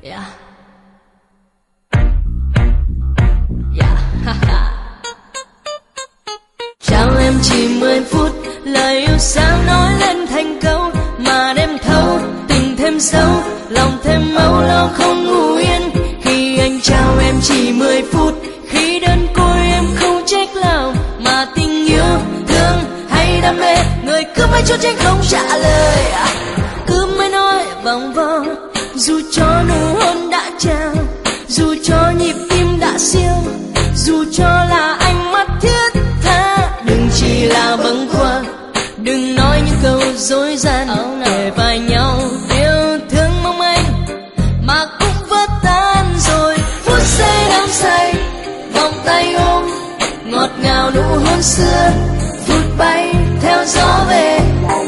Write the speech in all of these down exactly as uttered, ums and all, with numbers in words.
Yeah. Yeah. Chào em chỉ mười phút, lời yêu sao nói lên thành câu mà đêm thâu tình thêm sâu, lòng thêm âu lo không ngủ yên. Khi anh chào em chỉ mười phút, khi đơn côi em không trách lòng mà tình yêu thương hay đam mê, người cứ mãi trốn tránh không trả lời, cứ mãi nói vòng vo. Dù cho nụ hôn đã trao, dù cho nhịp tim đã siêu, dù cho là ánh mắt thiết tha, đừng chỉ là bâng khuâng, đừng nói những câu dối gian để vai nhau yêu thương mong anh mà cũng vỡ tan rồi. Phút giây đắm say, vòng tay ôm ngọt ngào nụ hôn xưa, phút bay theo gió về.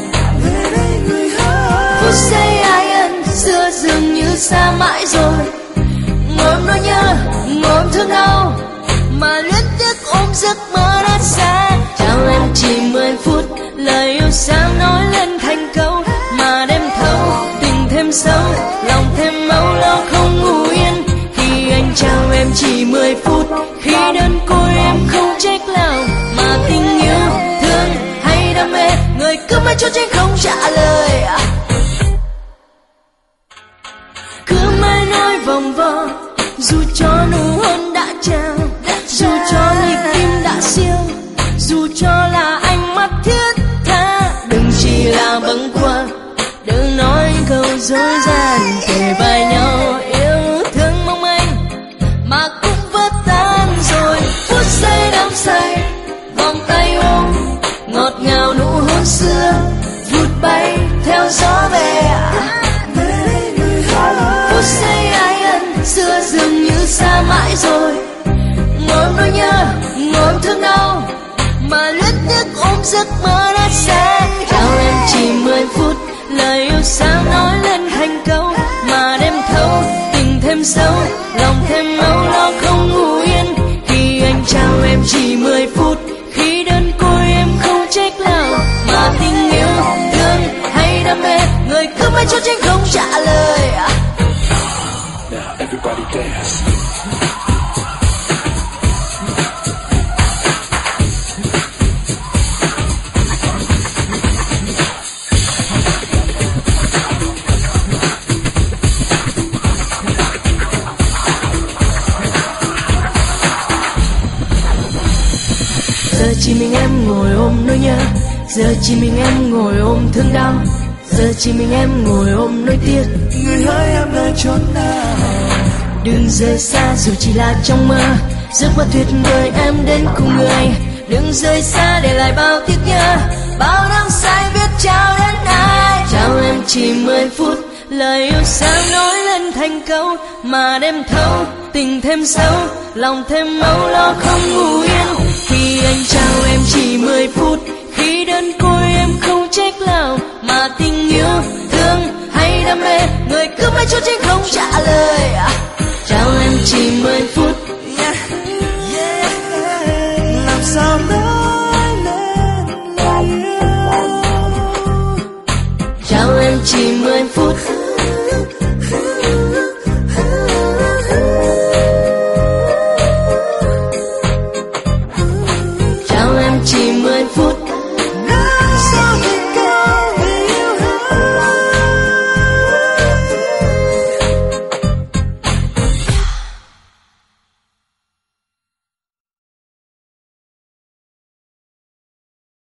Phút giây ai ân xưa dường như xa mãi rồi, ngồi nỗi nhớ ngồi thương đau mà luyến tiếc ôm giấc mơ đã xa. Chào em chỉ mười phút, lời yêu sao nói lên thành câu mà đêm thâu tình thêm sâu, lòng thêm âu lo không ngủ yên. Khi anh chào em chỉ mười phút, khi đơn côi em không trách lòng mà tình yêu thương hay đam mê, người cứ mãi trốn tránh không trả lời, cứ mãi nói vòng vo. Dù cho nụ hôn đã trao, dù cho nhịp tim đã siêu, dù cho là ánh mắt thiết tha, đừng chỉ là bâng khuâng, đừng nói câu dối gian kề vai nhau yêu thương mong anh mà cũng vỡ tan rồi. Phút giây đắm say, vòng tay ôm ngọt ngào nụ hôn xưa, vụt bay theo gió về. Phút giây ai ân xưa dường như xa mãi rồi, ngồi nỗi nhớ ngồi thương đau mà luyến tiếc ôm giấc mơ đã xa. Chào em chỉ mười phút, lời yêu sao nói lên thành câu mà đêm thâu tình thêm sâu, lòng thêm âu lo không ngủ yên. Khi anh chào em chỉ mười phút, khi đơn côi em không trách lòng mà tình yêu thương hay đam mê, người cứ mãi trốn tránh không trả lời. Now everybody dance. Giờ chỉ mình em ngồi ôm nỗi nhớ, giờ chỉ mình em ngồi ôm thương đau, giờ chỉ mình em ngồi ôm nỗi tiếc. Người hỡi em nơi chốn nào, đừng rời xa dù chỉ là trong mơ, giấc mơ tuyệt vời em đến cùng người. Đừng rời xa để lại bao tiếc nhớ, bao năm say biết chào đến ai. Chào em chỉ mười phút, lời yêu sao nói lên thành câu mà đêm thâu tình thêm sâu, lòng thêm âu lo không ngủ yên. Khi anh chào em chỉ mười phút, khi đơn côi em không trách lòng mà tình yêu thương hay đam mê, người cứ mãi trốn tránh không trả lời. Chào em chỉ mười phút, yeah, yeah. Làm sao nói lên lời yêu. chào em chỉ mười phút,